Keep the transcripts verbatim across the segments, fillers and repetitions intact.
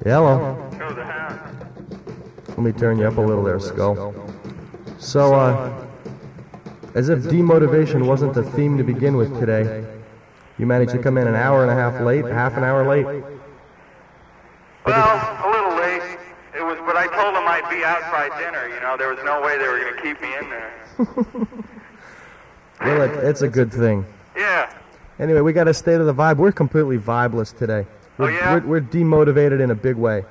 Hello. Oh, the hound. Let me turn you up a little there, Skull. So, uh, as if demotivation wasn't the theme to begin with today, you managed to come in an hour and a half late, half an hour late. Well, a little late. It was, but I told them I'd be out by dinner. You know, there was no way they were going to keep me in there. Well, it, it's a good thing. Yeah. Anyway, we got a state of the vibe. We're completely vibeless today. We're, Oh, yeah? we're, we're demotivated in a big way.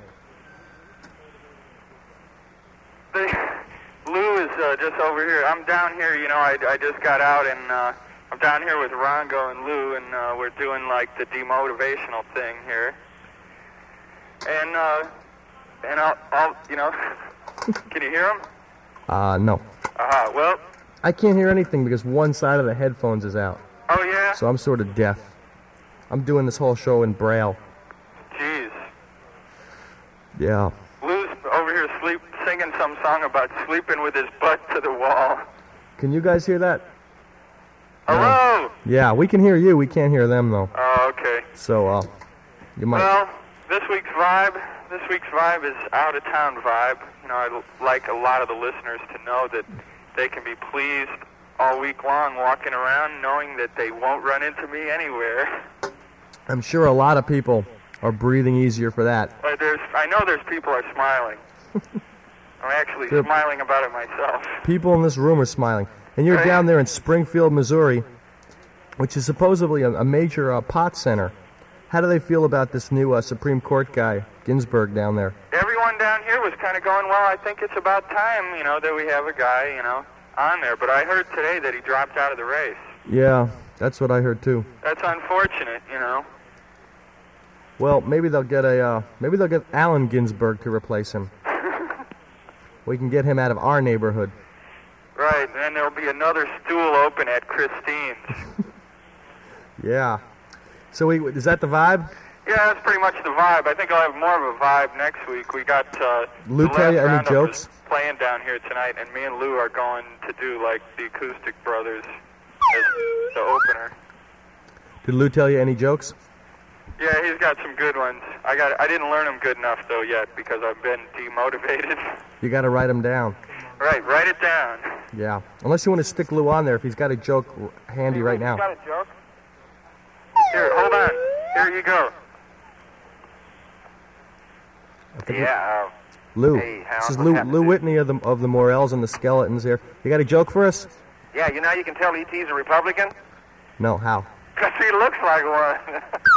They, Lou is uh, just over here. I'm down here. You know, I, I just got out, and uh, I'm down here with Rongo and Lou, and uh, we're doing like the demotivational thing here. And uh, and I'll, I'll you know, can you hear him? Uh, no. Uh-huh. Well. I can't hear anything because one side of the headphones is out. Oh, yeah? So I'm sort of deaf. I'm doing this whole show in Braille. Jeez. Yeah. Lou's over here sleep, singing some song about sleeping with his butt to the wall. Can you guys hear that? Hello? Yeah, we can hear you. We can't hear them, though. Oh, okay. So, uh, you might... Well, this week's vibe, this week's vibe is out-of-town vibe. You know, I'd like a lot of the listeners to know that they can be pleased all week long walking around knowing that they won't run into me anywhere. I'm sure a lot of people are breathing easier for that. But there's, I know there's people are smiling. I'm actually There- smiling about it myself. People in this room are smiling. And you're Right. down there in Springfield, Missouri, which is supposedly a, a major uh, pot center. How do they feel about this new uh, Supreme Court guy, Ginsburg, down there? Everyone down here was kind of going, well, I think it's about time, you know, that we have a guy, you know, on there. But I heard today that he dropped out of the race. Yeah, that's what I heard too. That's unfortunate, you know. Well, maybe they'll get a uh, maybe they'll get Allen Ginsburg to replace him. We can get him out of our neighborhood. Right, and then there'll be another stool open at Christine's. Yeah. So we is that the vibe? Yeah, that's pretty much the vibe. I think I'll have more of a vibe next week. We got uh, Lou the tell last you any roundup jokes? is playing down here tonight, and me and Lou are going to do like the Acoustic Brothers as the opener. Did Lou tell you any jokes? Yeah, he's got some good ones. I got I didn't learn them good enough though yet because I've been demotivated. You got to write them down. Right, write it down. Yeah. Unless you want to stick Lou on there if he's got a joke r- handy right now. You got a joke? Here, hold on. Here you go. I think Yeah. Lou. Hey, Hal, This is what's Lou, happening? Lou Whitney of the of the Morels and the Skeletons here. You got a joke for us? Yeah, you know you can tell E T's a Republican? No, how? Because he looks like one.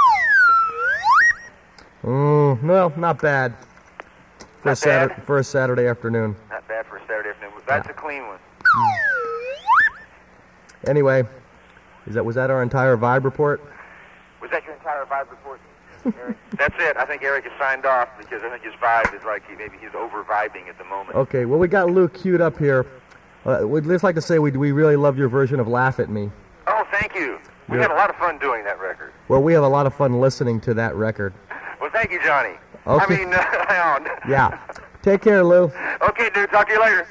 Mm, well, not bad. For a Not Saturday bad? for a Saturday afternoon. Not bad for a Saturday afternoon. That's Yeah. a clean one. Anyway, is that was that our entire vibe report? Was that your entire vibe report, Eric? That's it. I think Eric has signed off because I think his vibe is like he, maybe he's over-vibing at the moment. Okay, well we got Lou queued up here. Uh, we'd just like to say we we really love your version of Laugh at Me. Oh, thank you. We Yeah. had a lot of fun doing that record. Well, we have a lot of fun listening to that record. Well, thank you, Johnny. Okay. I mean, uh, Alan. Yeah. Take care, Lou. Okay, dude. Talk to you later.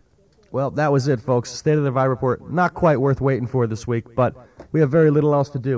Well, that was it, folks. State of the Vibe report. Not quite worth waiting for this week, but we have very little else to do.